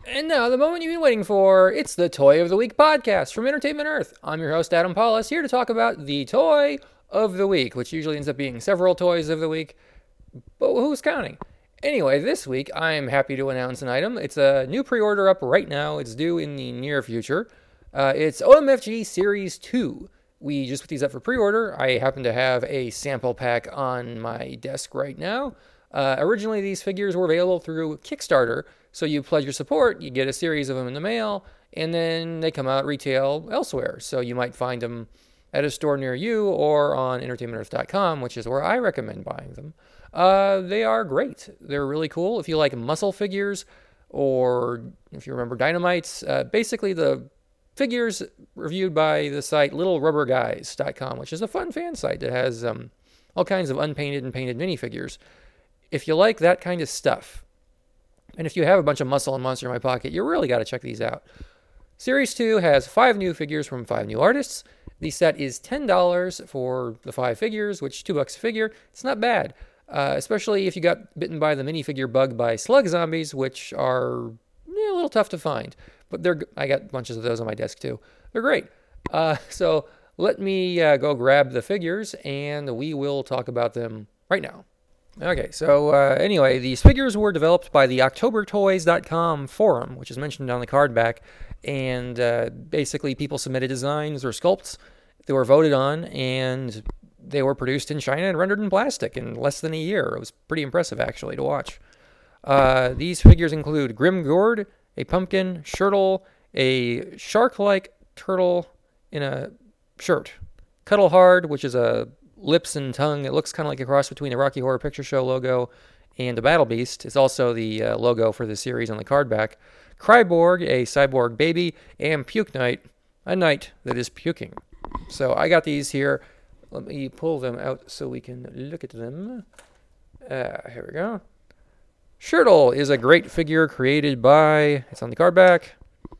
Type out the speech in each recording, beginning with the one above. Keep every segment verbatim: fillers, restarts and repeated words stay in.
And now, the moment you've been waiting for, it's the Toy of the Week podcast from Entertainment Earth. I'm your host, Adam Paulus, here to talk about the Toy of the Week, which usually ends up being several Toys of the Week, but who's counting? Anyway, this week, I'm happy to announce an item. It's a new pre-order up right now. It's due in the near future. Uh, it's O M F G Series two. We just put these up for pre-order. I happen to have a sample pack on my desk right now. Uh, originally, these figures were available through Kickstarter, so you pledge your support, you get a series of them in the mail, and then they come out retail elsewhere. So you might find them at a store near you or on entertainment earth dot com, which is where I recommend buying them. Uh, they are great. They're really cool. If you like muscle figures, or if you remember Dynamites, uh, basically the figures reviewed by the site little rubber guys dot com, which is a fun fan site that has um, all kinds of unpainted and painted minifigures. If you like that kind of stuff, and if you have a bunch of muscle and monster in my pocket, you really got to check these out. Series two has five new figures from five new artists. The set is ten dollars for the five figures, which is two bucks a figure. It's not bad, uh, especially if you got bitten by the minifigure bug by slug zombies, which are yeah, a little tough to find. But they're I got bunches of those on my desk too. They're great. Uh, so let me uh, go grab the figures, and we will talk about them right now. Okay, so uh, anyway, these figures were developed by the october toys dot com forum, which is mentioned on the card back, and uh, basically people submitted designs or sculpts that were voted on, and they were produced in China and rendered in plastic in less than a year. It was pretty impressive, actually, to watch. Uh, these figures include Grim Gourd, a pumpkin, Shirtle, a shark-like turtle in a shirt, Cuddle Hard, which is a lips and tongue. It looks kind of like a cross between the Rocky Horror Picture Show logo and the Battle Beast. It's also the uh, logo for the series on the card back. Cryborg, a cyborg baby, and Puke Knight, a knight that is puking. So I got these here. Let me pull them out so we can look at them. Uh, here we go. Shirtle is a great figure created by, it's on the card back,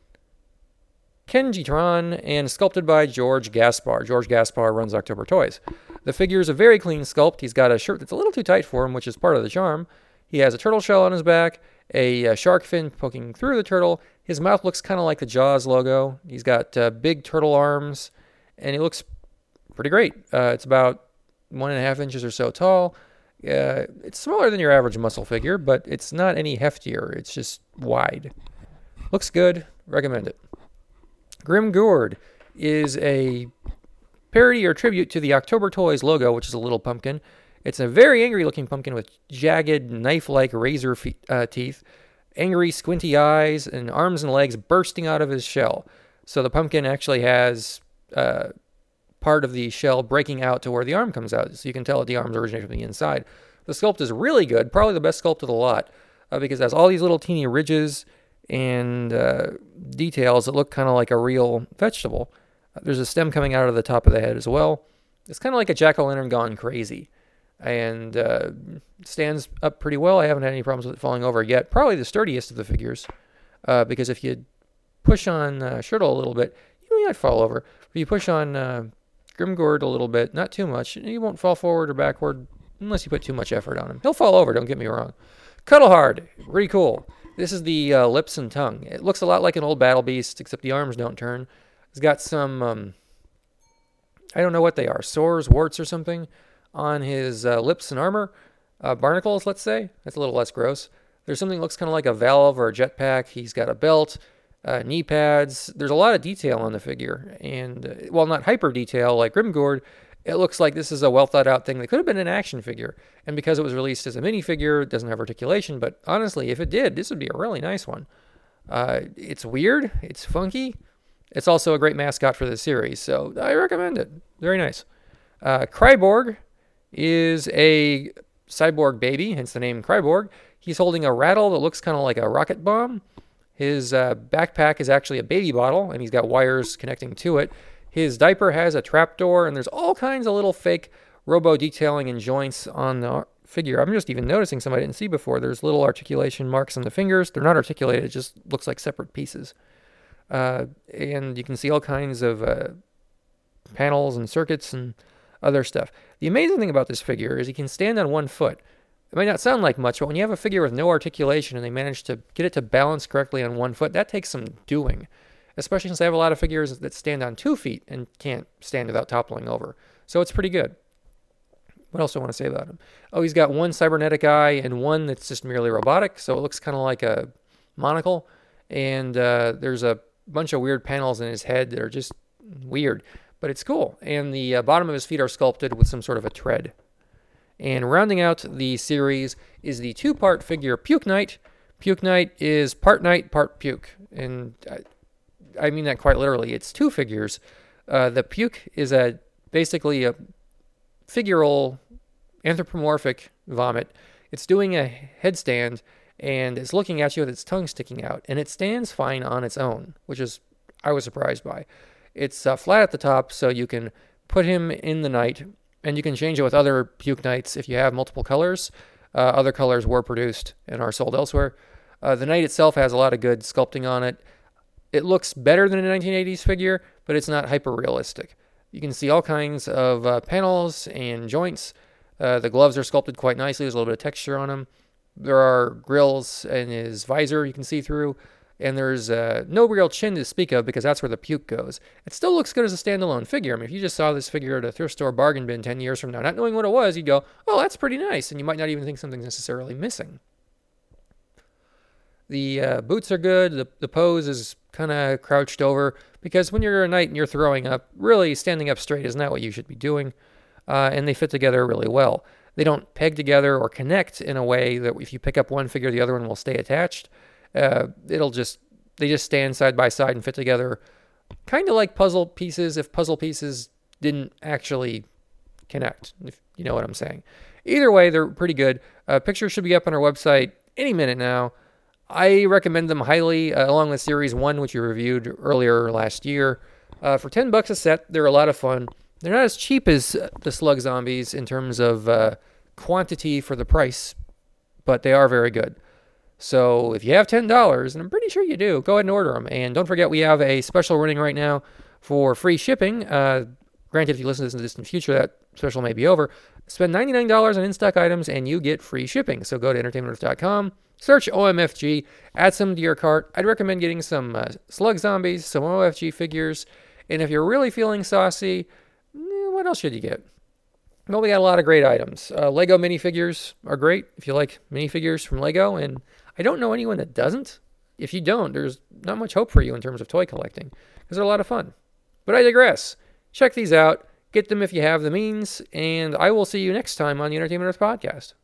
Kenji Tron, and sculpted by George Gaspar. George Gaspar runs October Toys. The figure is a very clean sculpt. He's got a shirt that's a little too tight for him, which is part of the charm. He has a turtle shell on his back, a, a shark fin poking through the turtle. His mouth looks kind of like the Jaws logo. He's got uh, big turtle arms, and he looks pretty great. Uh, it's about one and a half inches or so tall. Uh, it's smaller than your average muscle figure, but it's not any heftier. It's just wide. Looks good. Recommend it. Grim Gourd is a parody or tribute to the October Toys logo, which is a little pumpkin. It's a very angry-looking pumpkin with jagged, knife-like razor fe- uh, teeth, angry, squinty eyes, and arms and legs bursting out of his shell. So the pumpkin actually has uh, part of the shell breaking out to where the arm comes out, so you can tell that the arms originate from the inside. The sculpt is really good, probably the best sculpt of the lot, uh, because it has all these little teeny ridges and uh, details that look kind of like a real vegetable. Uh, there's a stem coming out of the top of the head as well. It's kind of like a jack-o'-lantern gone crazy, and uh, stands up pretty well. I haven't had any problems with it falling over yet. Probably the sturdiest of the figures, uh, because if you push on uh, Shirtle a little bit, you may not fall over. If you push on uh, Grimgourd a little bit, not too much, he won't fall forward or backward unless you put too much effort on him. He'll fall over, don't get me wrong. Cuddle Hard, pretty cool. This is the uh, lips and tongue. It looks a lot like an old Battle Beast, except the arms don't turn. It's got some, um, I don't know what they are, sores, warts, or something on his uh, lips and armor. Uh, barnacles, let's say. That's a little less gross. There's something that looks kind of like a valve or a jetpack. He's got a belt, uh, knee pads. There's a lot of detail on the figure. And, uh, well, not hyper detail like Grimgourd. It looks like this is a well thought out thing that could have been an action figure. And because it was released as a minifigure, it doesn't have articulation. But honestly, if it did, this would be a really nice one. Uh, it's weird. It's funky. It's also a great mascot for the series. So I recommend it. Very nice. Uh, Cryborg is a cyborg baby, hence the name Cryborg. He's holding a rattle that looks kind of like a rocket bomb. His uh, backpack is actually a baby bottle, and he's got wires connecting to it. His diaper has a trapdoor, and there's all kinds of little fake robo detailing and joints on the figure. I'm just even noticing some I didn't see before. There's little articulation marks on the fingers. They're not articulated. It just looks like separate pieces. Uh, and you can see all kinds of uh, panels and circuits and other stuff. The amazing thing about this figure is he can stand on one foot. It might not sound like much, but when you have a figure with no articulation and they manage to get it to balance correctly on one foot, that takes some doing. Especially since I have a lot of figures that stand on two feet and can't stand without toppling over. So it's pretty good. What else do I want to say about him? Oh, he's got one cybernetic eye and one that's just merely robotic, so it looks kind of like a monocle. And uh, there's a bunch of weird panels in his head that are just weird, but it's cool. And the uh, bottom of his feet are sculpted with some sort of a tread. And rounding out the series is the two-part figure Puke Knight. Puke Knight is part knight, part puke. And I, I mean that quite literally. It's two figures. Uh, the puke is a basically a figural anthropomorphic vomit. It's doing a headstand and it's looking at you with its tongue sticking out. And it stands fine on its own, which is I was surprised by. It's uh, flat at the top, so you can put him in the knight, and you can change it with other puke knights if you have multiple colors. Uh, other colors were produced and are sold elsewhere. Uh, the knight itself has a lot of good sculpting on it. It looks better than a nineteen eighties figure, but it's not hyper-realistic. You can see all kinds of uh, panels and joints. Uh, the gloves are sculpted quite nicely. There's a little bit of texture on them. There are grills in his visor you can see through. And there's uh, no real chin to speak of because that's where the puke goes. It still looks good as a standalone figure. I mean, if you just saw this figure at a thrift store bargain bin ten years from now, not knowing what it was, you'd go, oh, that's pretty nice. And you might not even think something's necessarily missing. The uh, boots are good. The, the pose is kind of crouched over because when you're a knight and you're throwing up, really standing up straight is not what you should be doing. Uh, and they fit together really well. They don't peg together or connect in a way that if you pick up one figure, the other one will stay attached. Uh, it'll just, they just stand side by side and fit together kind of like puzzle pieces if puzzle pieces didn't actually connect, if you know what I'm saying. Either way, they're pretty good. Uh, pictures should be up on our website any minute now. I recommend them highly, uh, along with Series one, which we reviewed earlier last year. Uh, for ten bucks a set, they're a lot of fun. They're not as cheap as the Slug Zombies in terms of uh, quantity for the price, but they are very good. So if you have ten dollars, and I'm pretty sure you do, go ahead and order them. And don't forget, we have a special running right now for free shipping. Uh, granted, if you listen to this in the distant future, that special may be over. Spend ninety-nine dollars on in-stock items, and you get free shipping. So go to entertainment earth dot com, search O M F G, add some to your cart. I'd recommend getting some uh, Slug Zombies, some O M F G figures, and if you're really feeling saucy, eh, what else should you get? Well, we got a lot of great items. Uh, Lego minifigures are great if you like minifigures from Lego, and I don't know anyone that doesn't. If you don't, there's not much hope for you in terms of toy collecting, because they're a lot of fun. But I digress. Check these out. Get them if you have the means, and I will see you next time on the Entertainment Earth Podcast.